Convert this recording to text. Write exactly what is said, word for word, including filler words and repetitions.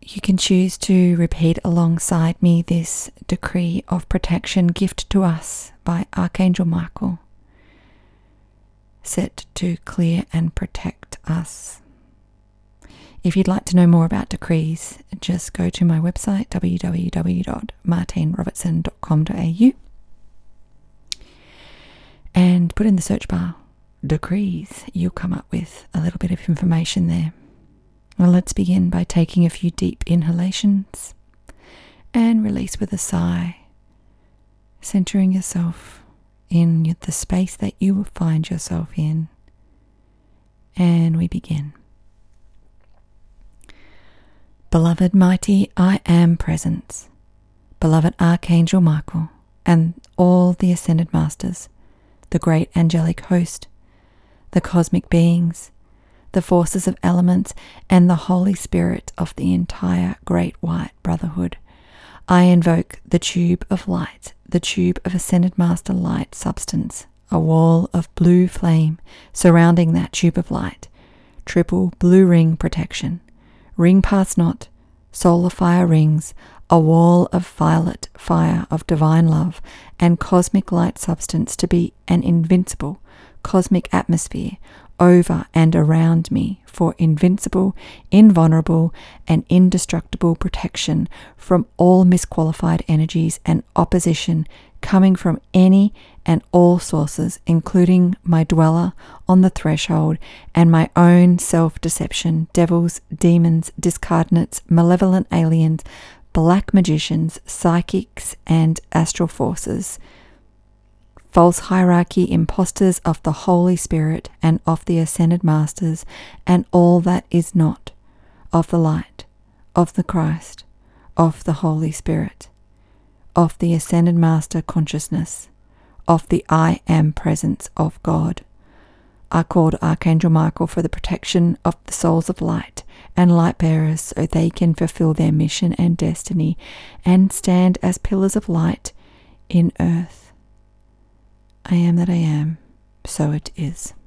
you can choose to repeat alongside me this decree of protection gift to us by Archangel Michael, set to clear and protect us. If you'd like to know more about decrees, just go to my website, w w w dot martine robertson dot com dot a u, and put in the search bar decrees. You'll come up with a little bit of information there. Well, let's begin by taking a few deep inhalations and release with a sigh, centering yourself in the space that you will find yourself in. And we begin. Beloved mighty I Am Presence, beloved Archangel Michael, and all the Ascended Masters, the great angelic host, the cosmic beings, the forces of elements, and the Holy Spirit of the entire Great White Brotherhood, I invoke the tube of light, the tube of Ascended Master light substance, a wall of blue flame surrounding that tube of light, triple blue ring protection. Ring pass not, solar fire rings, a wall of violet fire of divine love and cosmic light substance to be an invincible cosmic atmosphere over and around me for invincible, invulnerable, and indestructible protection from all misqualified energies and opposition coming from any and all sources, including my dweller on the threshold and my own self-deception, devils, demons, discarnates, malevolent aliens, black magicians, psychics, and astral forces, false hierarchy, impostors of the Holy Spirit and of the Ascended Masters, and all that is not of the light, of the Christ, of the Holy Spirit, of the Ascended Master consciousness, of the I Am Presence of God. I called Archangel Michael for the protection of the souls of light and light bearers so they can fulfill their mission and destiny and stand as pillars of light in earth. I am that I am, so it is.